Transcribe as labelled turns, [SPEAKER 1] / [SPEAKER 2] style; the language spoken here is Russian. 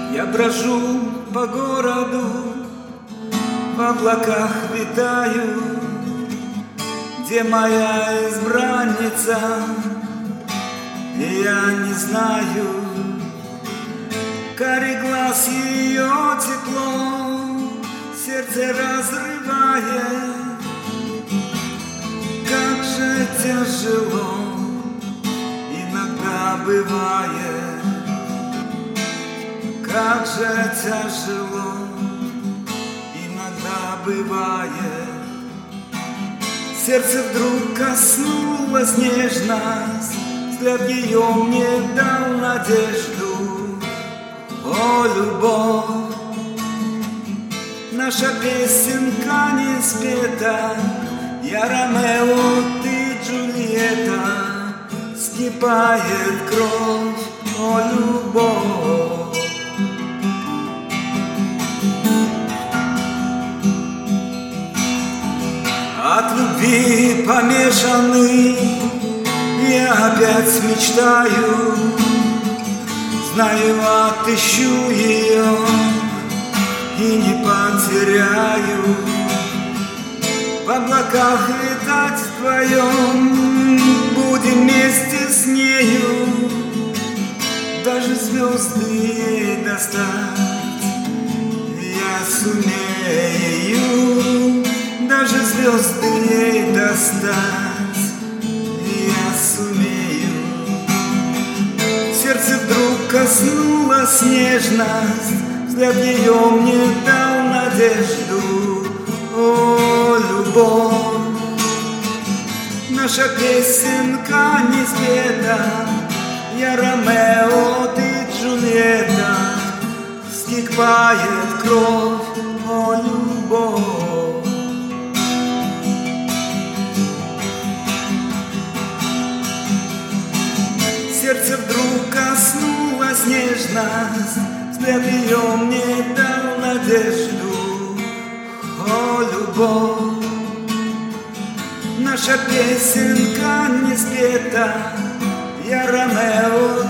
[SPEAKER 1] Я брожу по городу, в облаках витаю, где моя избранница, и я не знаю, карий глаз ее тепло сердце разрывает. Как же тяжело иногда бывает, как же тяжело иногда бывает. Сердце вдруг коснулась нежность, взгляд ее мне дал надежду. О, любовь, наша песенка не спета, я Ромео, ты Джульетта, вскипает кровь, о, любовь. От любви помешанный я опять мечтаю, знаю, отыщу ее и не потеряю. В облаках летать вдвоем будем вместе с нею, даже звезды ей достать я сумею, даже звезды ей достать я сумею. Сердце вдруг коснулась нежность, взгляд ее мне дал надежду. О, любовь, наша песенка не спета, я Ромео, ты Джульетта, вскипает кровь, о, любовь. Сердце вдруг коснулась нежность, взгляд ее мне дал надежду. О, любовь, наша песенка не спета, я Ромео,